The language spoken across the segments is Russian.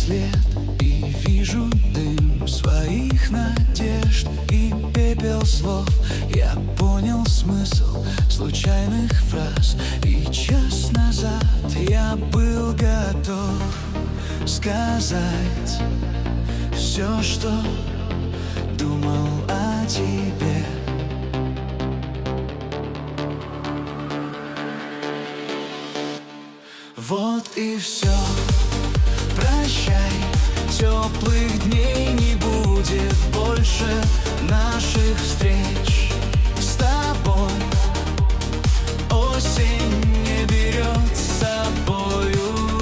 след и вижу дым своих надежд и пепел слов. Я понял смысл случайных фраз, и час назад я был готов сказать все, что думал о тебе. Вот и все, прощай, теплых дней не будет больше наших встреч с тобой. Осень не берет с собою.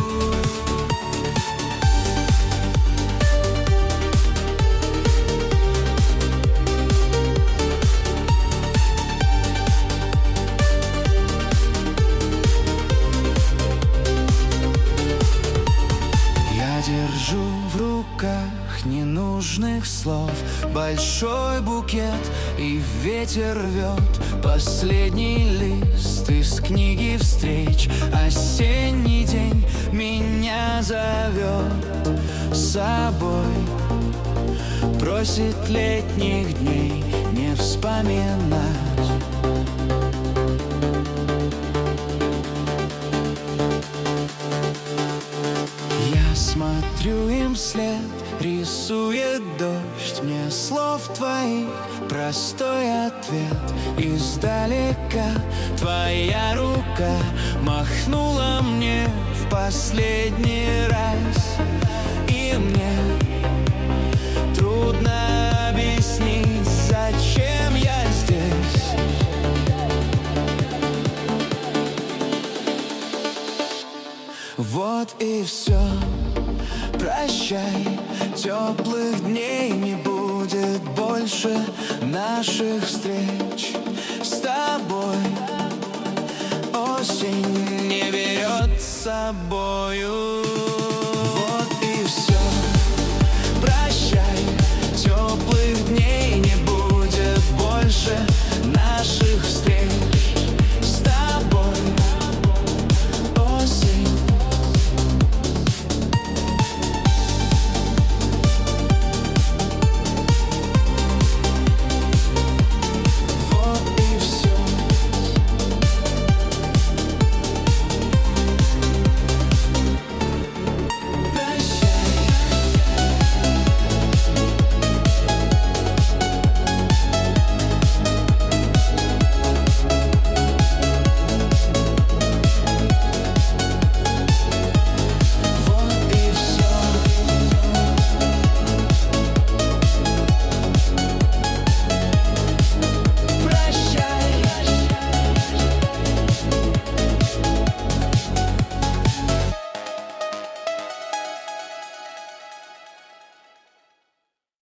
Держу в руках ненужных слов большой букет, и ветер рвет последний лист из книги встреч. Осенний день меня зовет с собой, просит летних дней не вспоминать. Смотрю им вслед, рисует дождь мне слов твоих простой ответ. Издалека твоя рука махнула мне в последний раз, и мне трудно объяснить, зачем я здесь. Вот и все, прощай, теплых дней не будет больше наших встреч с тобой. Осень не берет с собою.